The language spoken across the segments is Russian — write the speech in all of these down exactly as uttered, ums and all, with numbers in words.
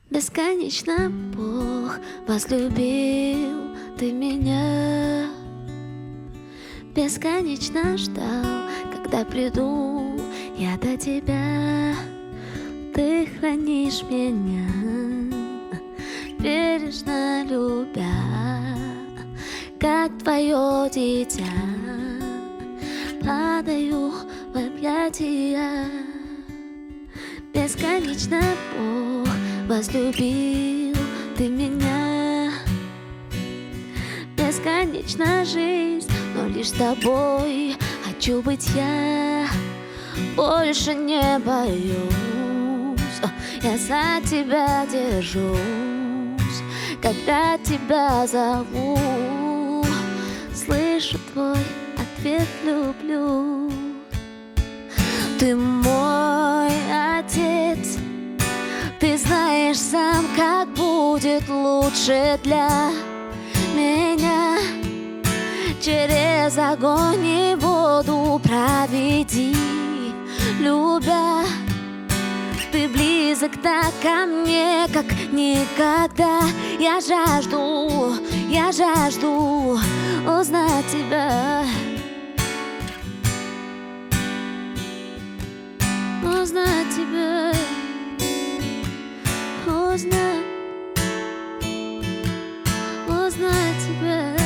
Бесконечно Бог возлюбил ты меня. Бесконечно ждал, когда приду я до тебя. Ты хранишь меня, бережно любя, как твое дитя. Падаю в объятия. Бесконечно Бог возлюбил ты меня. Бесконечна жизнь, но лишь с тобой хочу быть я. Больше не боюсь, я за тебя держусь, когда тебя зову. Слышу твой ответ: люблю. Ты мой отец, ты знаешь сам, как будет лучше для меня. Через огонь и воду проведи, любя. Ты близок так ко мне, как никогда. Я жажду, я жажду узнать тебя. Узнать тебя, узнать, узнать тебя.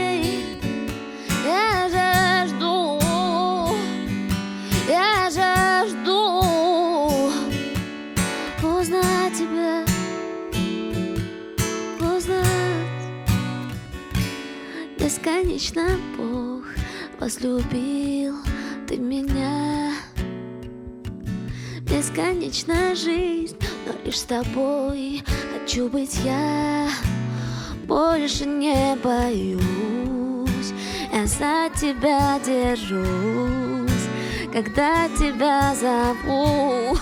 Я жажду, я жажду узнать тебя, узнать. Бесконечно Бог возлюбил ты меня. Бесконечна жизнь, но лишь с тобой хочу быть я. Больше не боюсь, я за тебя держусь, когда тебя зову.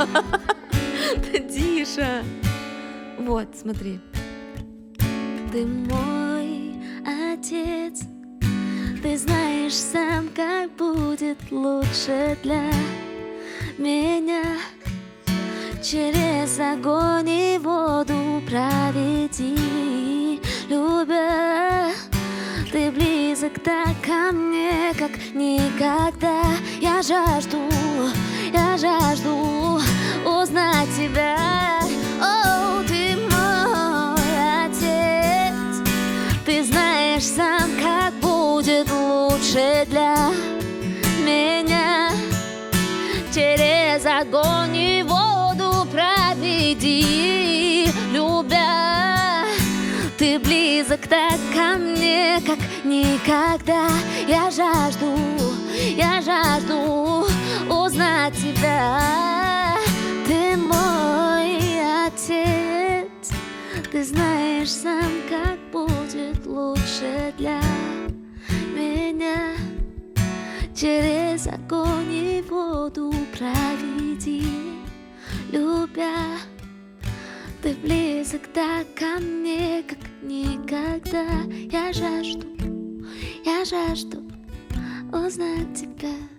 Тише. Вот, смотри. Ты мой отец, ты знаешь сам, как будет лучше для меня. Через огонь и воду проведи, любя. Ты близок так ко мне, как никогда. Я жажду, я жажду узнать тебя. О, ты мой отец, ты знаешь сам, как будет лучше для меня. Через огонь и воду проведи, любя. Ты близок так ко мне, как никогда. Я жажду, я жажду узнать тебя. Ты мой отец, ты знаешь сам, как будет лучше для меня. Через огонь и воду проведи, любя. Ты близок так ко мне, как никогда. Я жажду, я жажду узнать тебя.